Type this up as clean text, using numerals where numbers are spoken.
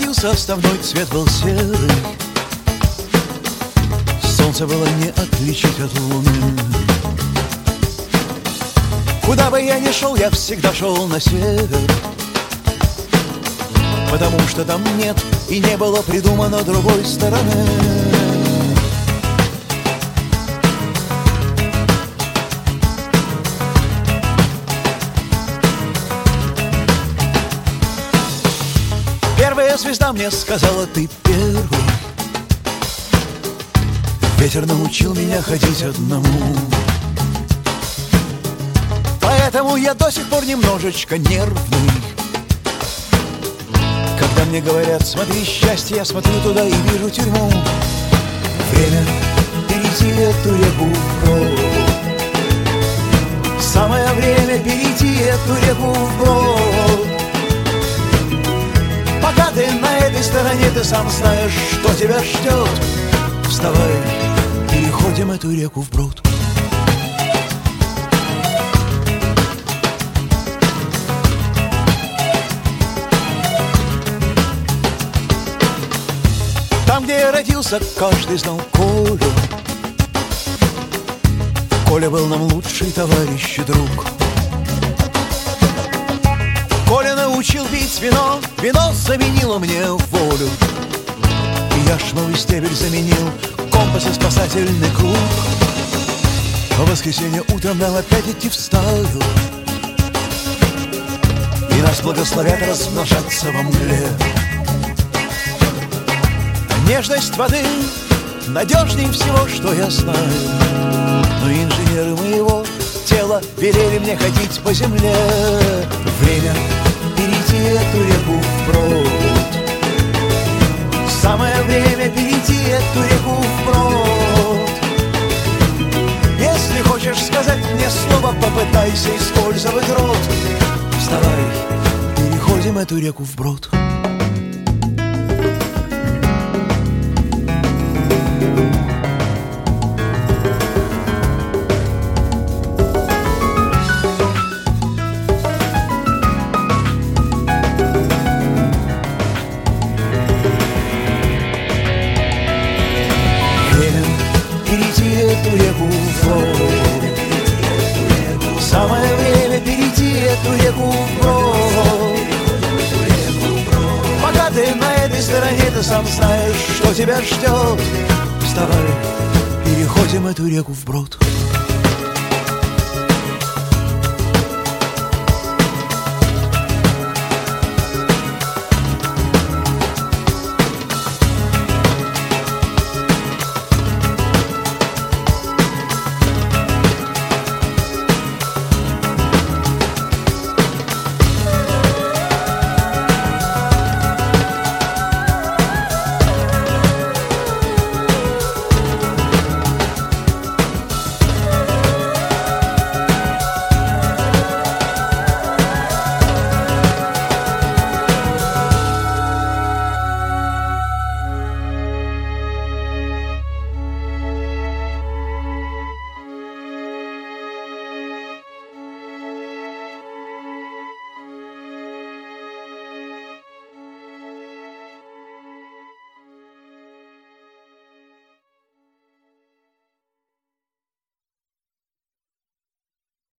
родился, основной цвет был серый. Солнце было не отличить от луны. Куда бы я ни шел, я всегда шел на север, потому что там нет и не было придумано другой стороны. Первая звезда мне сказала: ты первый. Ветер научил меня ходить одному, поэтому я до сих пор немножечко нервный. Когда мне говорят: смотри, счастье, я смотрю туда и вижу тюрьму. Время перейти эту реку вброд. Самое время перейти эту реку вброд. Пока ты на этой стороне, ты сам знаешь, что тебя ждет. Вставай, переходим эту реку вброд. Там, где я родился, каждый знал Колю. Коля был нам лучший товарищ и друг. Коля научил пить вино, вино заменило мне волю. И яшмовый стебель заменил компас и спасательный круг. В воскресенье утром нам опять идти в стаю, и нас благословят размножаться во мгле. Нежность воды надежнее всего, что я знаю, но инженеры моего тела велели мне ходить по земле. Время перейти эту реку вброд. Самое время перейти эту реку вброд. Если хочешь сказать мне слово, попытайся использовать рот. Вставай, переходим эту реку вброд. Перейти эту реку вброд. Самое время перейти эту реку вброд. Пока ты на этой стороне, ты сам знаешь, что тебя ждет. Вставай, переходим эту реку вброд.